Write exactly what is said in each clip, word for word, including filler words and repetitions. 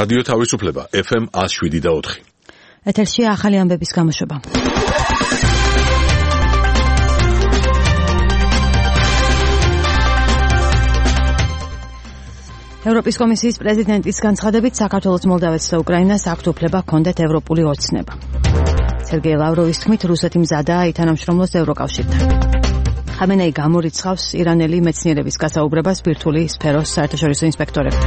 რადიო თავისუფლება ეფ ემ one oh seven და four. ეთერშია ახალი ამბების გამოშვება. ევროპის კომისიის პრეზიდენტის განცხადებით საქართველოს, მოლდავეთს და უკრაინას აქვთ უფლება ჰქონდეთ ევროპული ოცნება. სერგეი ლავროვის თქმით, რუსეთი მზადაა ითანამშრომლოს ევროკავშირთან. ხამენეი გამორიცხავს ირანელი მეცნიერების გასაუბრებას ბირთვული სფეროს საერთაშორისო ინსპექტორებთან.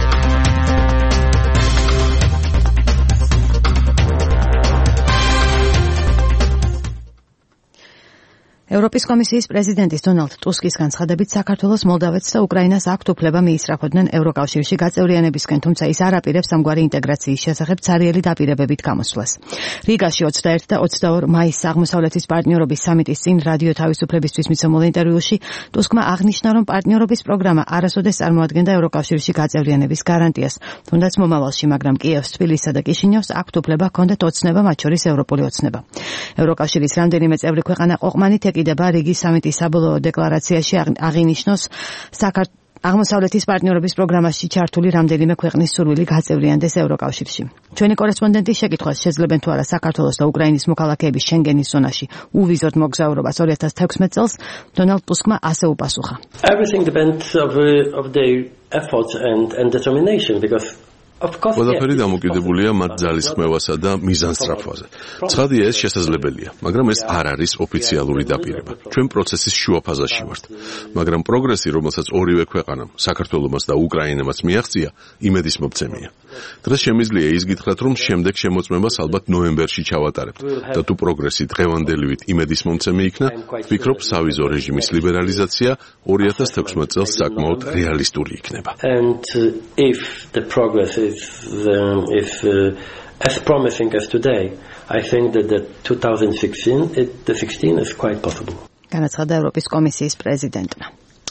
ევროპის კომისიის პრეზიდენტის დონალდ ტუსკის განცხადებით, საქართველოს, მოლდავეთს და უკრაინას აქვთ უფლება მიისწრაფოდნენ ევროკავშირში გაწევრიანებისკენ, თუმცა ის არ აპირებს ამგვარი ინტეგრაციის შესახებ ცარიელი დაპირებებით გამოსვლას. რიგაში ოცდაერთი და ოცდაორი მაისს აღმოსავლეთის პარტნიორობის სამიტის წინ რადიო თავისუფლებისთვის მიცემულ ინტერვიუში ტუსკმა აღნიშნა, რომ პარტნიორობის პროგრამა არასოდეს წარმოადგენდა ევროკავშირში გაწევრიანების გარანტიას, თუნდაც მომავალში, მაგრამ კიევს, თბილისსა და კიშინიოვს აქვთ უფლება ჰქონდეთ ოცნება, მათ შორის ევროპული ოცნება. ევროკავშირის რამდენიმე წევრი ქვეყანა ყოყმანით ეკიდება რიგის სამიტის საბოლოო დეკლარაციაში აღინიშნოს საქართველოს აღმოსავლეთის პარტნიორობის პროგრამაში ჩართული რამდენიმე ქვეყნის სურვილი გაწევრიანდეს ევროკავშირში. ჩვენი კორესპონდენტის შეკითხვას შეძლებენ თუ არა საქართველოს და უკრაინის მოქალაქეების შენგენის ზონაში უვიზოდ მოგზაურობას two thousand sixteen წელს, დონალდ ტუსკმა ასე უპასუხა. Everything depends of, uh, of their efforts and, and determination, because ყველაფერი დამოკიდებულია მათ ძალისხმევასა და მიზანსწრაფვაზე. ცხადია, ეს შესაძლებელია, მაგრამ ეს არ არის ოფიციალური დაპირება. ჩვენ პროცესის შუა ფაზაში ვართ, მაგრამ პროგრესი, რომელსაც ორივე ქვეყანამ, საქართველოს და უკრაინამაც მიაღწია, იმედისმომცემია. დღეს შემიძლია ის გითხრათ, რომ შემდეგ შემოწმებას ალბათ ნოემბერში ჩავატარებთ და თუ პროგრესი დღევანდელივით იმედისმომცემი იქნა, ვფიქრობ, სავიზო რეჟიმის ლიბერალიზაცია two thousand sixteen წელს საკმაოდ რეალისტური იქნება. And uh, if the progress is, um, is uh, as promising as today, I think that the twenty sixteen, it, the sixteen is quite possible. განაცხადა ევროპის კომისიის პრეზიდენტმა.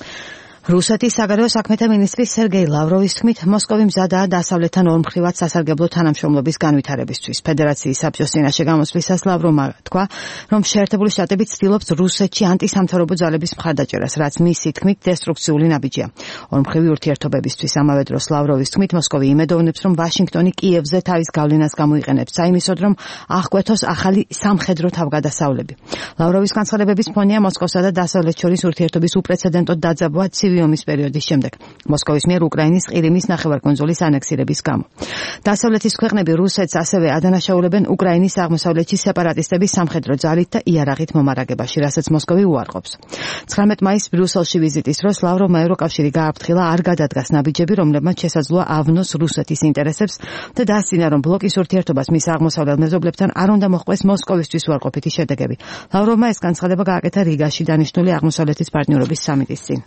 რუსეთის საგარეო საქმეთა მინისტრის სერგეი ლავროვის თქმით, მოსკოვი მზადაა დასავლეთთან ორმხრივად სასარგებლო თანამშრომლობის განვითარებისთვის. ფედერაციის საბჭოს წინაშე გამოსვლისას ლავროვმა თქვა, რომ შეერთებული შტატები ცდილობს რუსეთში ანტისამთავრობო ძალების მხარდაჭერას, რაც მისი თქმით დესტრუქციული ნაბიჯია. ორმხრივი ურთიერთობებისთვის ამავე დროს ლავროვის თქმით, მოსკოვი იმედოვნებს, რომ ვაშინგტონი კიევზე თავის გავლენას გამოიყენებს საიმისოდ, რომ აღკვეთოს ახალი სამხედრო თავგადასავლები. ლავროვის განცხადებების ფონია მოსკოვსა და დასავლეთს შორის ურთიერთობის უპრეცედენტოდ დაძაბვა ომის პერიოდის შემდეგ, მოსკოვის მიერ უკრაინის ყირიმის ნახევარკუნძულის ანექსირების გამო. დასავლეთის ქვეყნები რუსეთს ასევე ადანაშაულებენ უკრაინის აღმოსავლეთში სეპარატისტების სამხედრო ძალით და იარაღით მომარაგებაში, რასაც მოსკოვი უარყოფს. ცხრამეტ მაისს ბრიუსელში ვიზიტის დროს ლავროვმა ევროკავშირი გააფრთხილა, არ გადადგას ნაბიჯები, რომლებმაც შესაძლოა ავნოს რუსეთის ინტერესებს და დასცინა, რომ ბლოკის ურთიერთობას მის აღმოსავლელ მეზობლებთან არ უნდა მოჰყვეს მოსკოვისთვის უარყოფითი შედეგები. ლავროვმა ეს განცხადება გააკეთა რიგაში დანიშნული აღმოსავლეთის პარტნიორობის სამიტის წინ.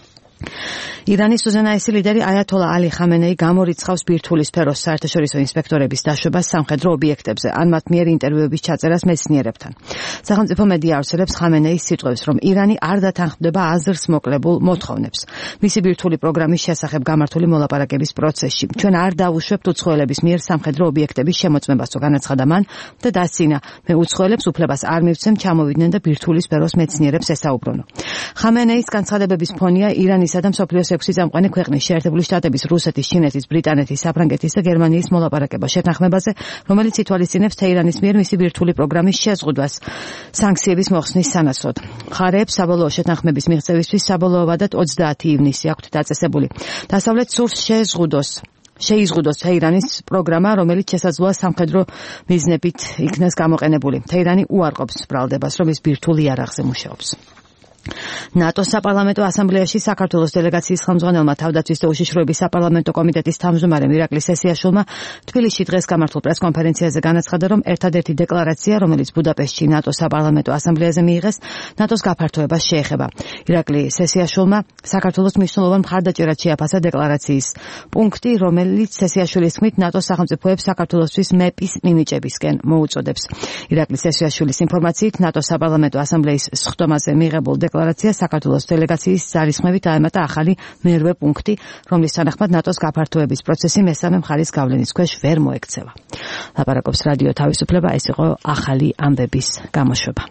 ირანის უზენაესი ლიდერი აიათოლა ალი ხამენეი გამორიცხავს ბირთვული სფეროს საერთაშორისო ინსპექტორების დაშვებას სამხედრო ობიექტებზე, ან მათ მიერ ინტერვიუების ჩაწერას მეცნიერებთან. სახელმწიფო მედია ავრცელებს ხამენეის სიტყვებს, რომ ირანი არ დათანხმდება აზრს მოკლებულ მოთხოვნებს. მისი ბირთვული პროგრამის შესახებ გამართული მოლაპარაკების პროცესში. ჩვენ არ დავუშვებთ უცხოელების მიერ სამხედრო ობიექტების შემოწმებასო, განაცხადა მან და დასცინა, მე უცხოელებს უფლებას არ მივცემ ჩამოვიდნენ და ბირთვული სფეროს მეცნიერებს ესაუბრონო. ხამენეის განცხადების ფონია ირანისა და მსოფლიოს ექვსი წამყვანი ქვეყნის შეერთებული შტატების, რუსეთის, ჩინეთის, ბრიტანეთის, საფრანგეთის და გერმანიის მოლაპარაკება შეთანხმებაზე, რომელიც ითვალისწინებს თეირანის მიერ მისი ბირთვული პროგრამის შეზღუდვას სანქციების მოხსნის სანაცვლოდ. მხარეებს საბოლოო შეთანხმების მიღწევისთვის საბოლოოვადად ოცდაათი ივნისი აქვთ დაწესებული. დასავლეთ სურს შეზღუდოს შეიზღუდოს თეირანის პროგრამა, რომელიც შესაძლოა სამხედრო მიზნებით იქნას გამოყენებული. თეირანი უარყოფს ბრალდებას, რომ ის ბირთვულ იარაღზე მუშაობს. ნატოს საპარლამენტო ასამბლეაში საქართველოს დელეგაციის ხელმძღვანელმა თავდაცვის და უშიშროების საპარლამენტო კომიტეტის თავმჯდომარემ ირაკლი სესიაშვილმა თბილისში დღეს გამართულ პრესკონფერენციაზე განაცხადა, რომ ერთადერთი დეკლარაცია, რომელიც ბუდაპეშტში ნატოს საპარლამენტო ასამბლეაზე მიიღეს, ნატოს გაფართოებას შეეხება. ირაკლი სესიაშვილმა საქართველოს მნიშვნელოვან მხარდაჭერად შეაფასა დეკლარაციის პუნქტი, რომელიც სესიაშვილის თქმით ნატოს სახელმწიფოებს საქართველოსთვის მეპის მინიჭებისკენ მოუწოდებს. ირაკლი სესიაშვილის ინფორმაციით, ნატოს საპარლამენტო ასამბლეის სხდომაზე მიღებულ დეკლარაცია საქართველოს დელეგაციის ძალისხმევით აემატა ახალი მერვე პუნქტი, რომლის თანახმად ნატოს გაფართოების პროცესი მესამე მხარის გავლენის ქვეშ ვერ მოექცევა. ლაპარაკობს რადიო თავისუფლება, ეს იყო ახალი ამბების გამოშვება.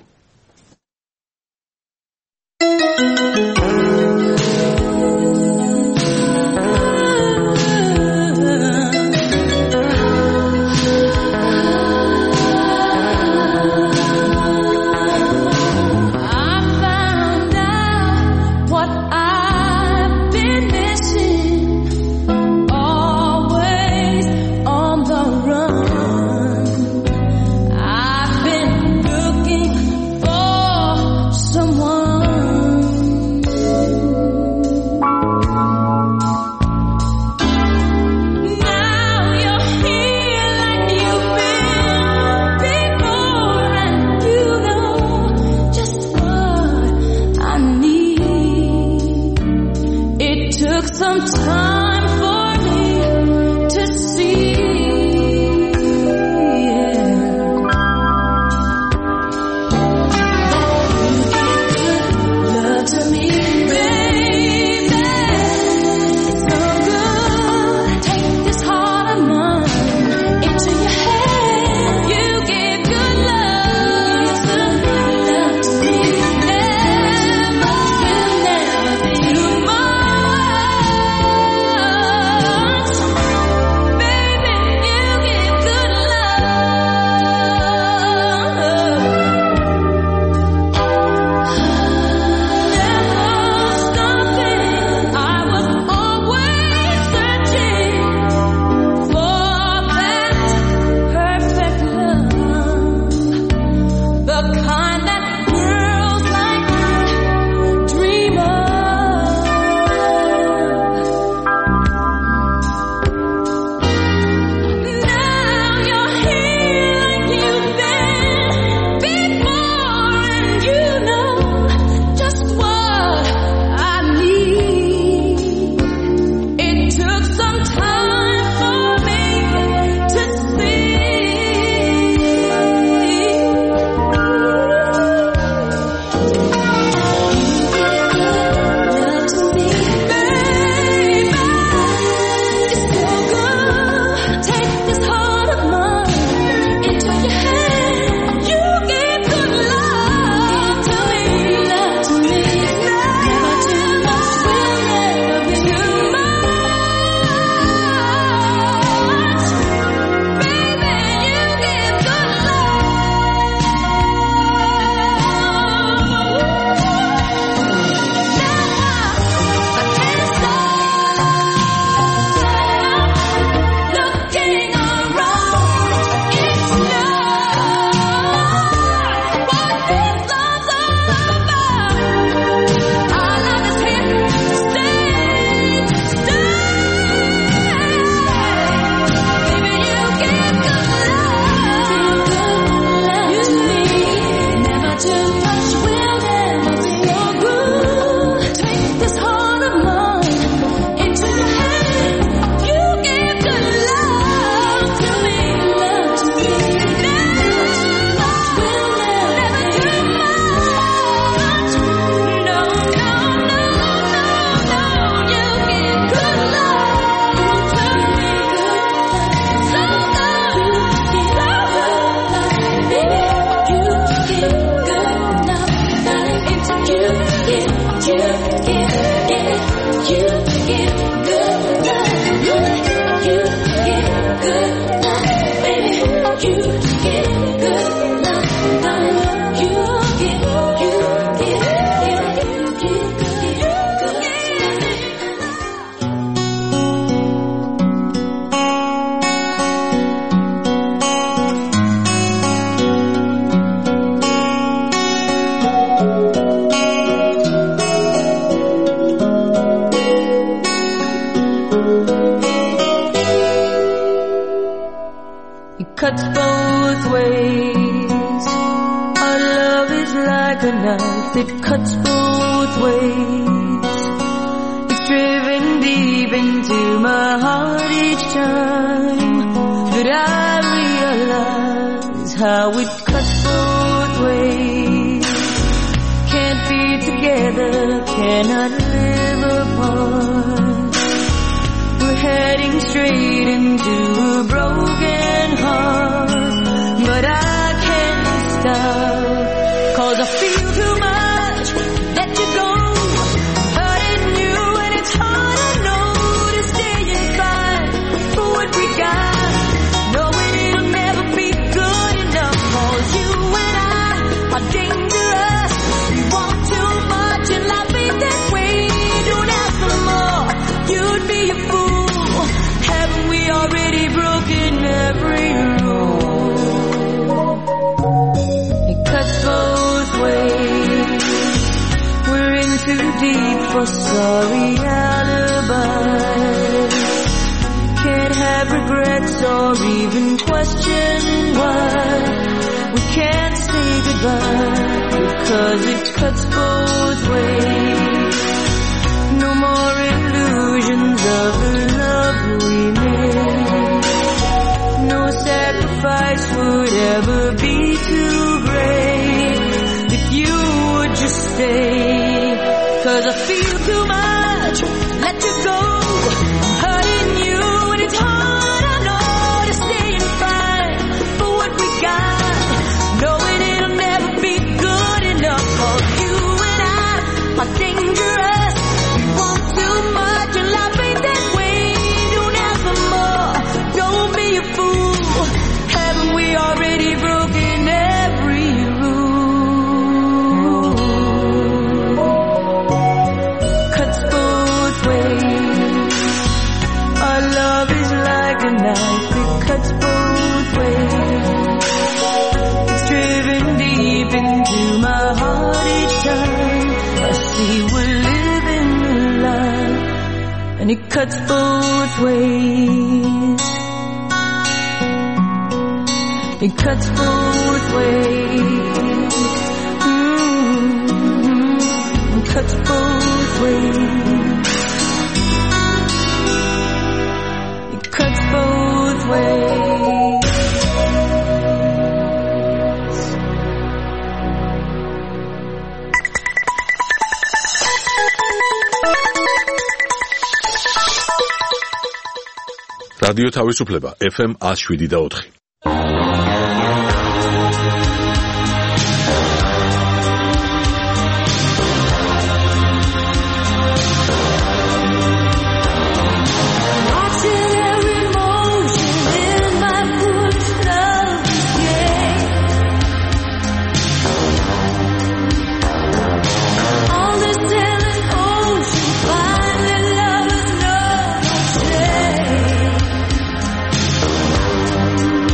some time for me to see. Cuts both ways. Our love is like a knife that cuts both ways. It's driven deep into my heart each time that I realize how it cuts both ways. Can't be together, cannot live apart. We're heading straight into a broken heart, but I can't stop, 'cause I feel too much, let you go, hurting you, and it's hard I know to stay and fight for what we got, knowing it'll never be good enough, 'cause you and I are dangerous, we want too much, and life ain't that way, don't ask for more, you'd be a fool, haven't we already broken every rule? It cuts both ways. We're in too deep for sorry alibis. Can't have regrets or even question why we can't say goodbye, because it cuts both ways. No more illusion. 'cause I feel too much, let you go, hurting you and it's hard, I know, to stay and fight for what we got, knowing it'll never be good enough for you and I are dangerous, we want too much and life ain't that way, don't ask for more, don't be a fool, haven't we already broken every rule? Cuts both ways, our love is like a knife, it cuts both ways, it's driven deep into my heart each time I see we're living a lie, and it cuts both ways, it cuts both ways, mm-hmm. It cuts both ways, it cuts both ways. რადიო თავისუფლება ეფ ემ one oh seven და four. All this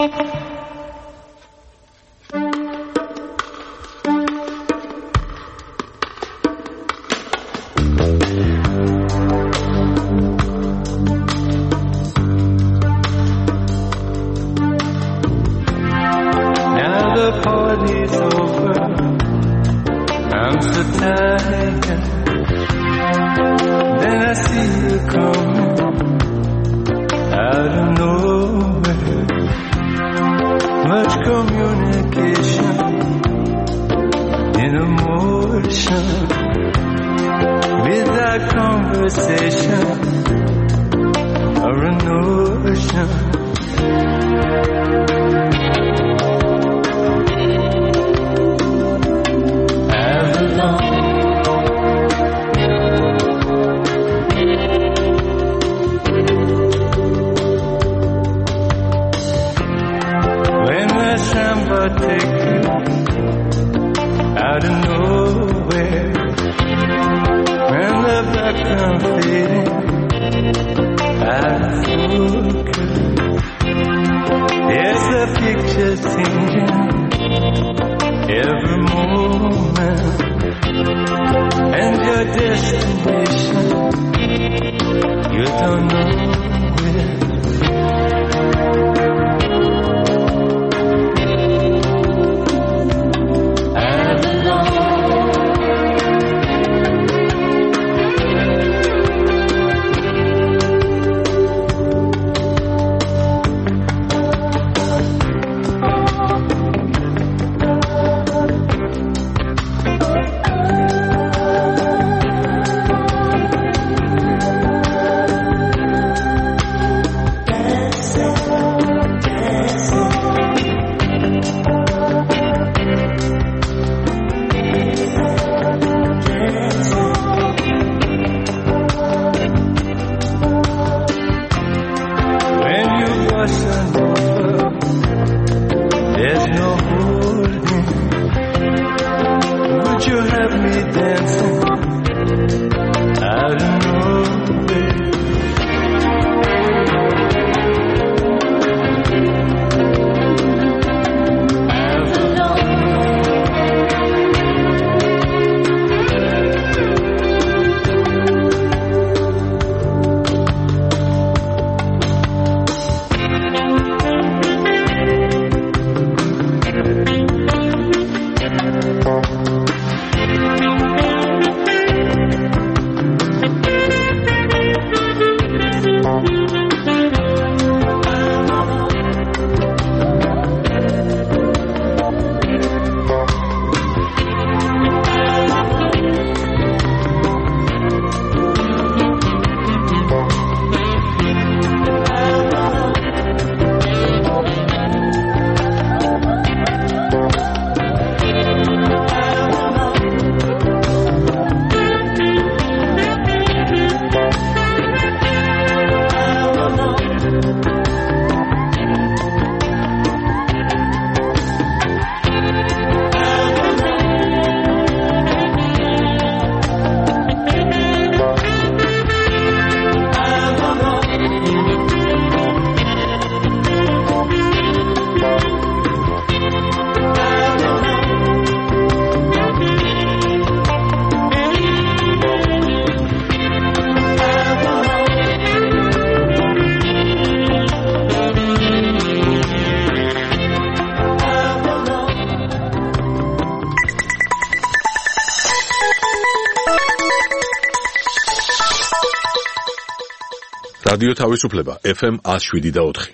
რადიო თავისუფლება ეფ ემ one oh seven და four.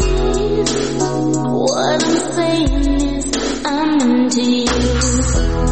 What I'm saying is I'm into you.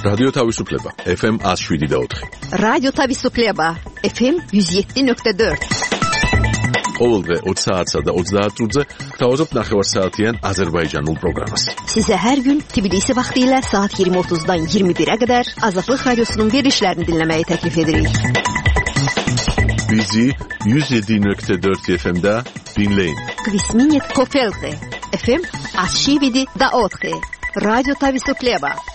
რადიო თავისუფლება ეფ ემ one oh seven point four. რადიო თავისუფლება ეფ ემ one oh seven point four. ყოველდღე ოცი საათსა და ოცდაათ წუთზე გთავაზობთ ნახევარსაათიან აზერბაიჯანულ პროგრამას. Sizə hər gün Tbilisi vaxtı ilə saat iyirmi otuzdan iyirmi birə qədər Azadlıq Radiosunun verilişlərini dinləməyi təklif edirik. Bizi one oh seven point four efe em'də dinləyin. Kvisminit Kofelte efe em one oh seven point four. Radyo Tavisuklieba.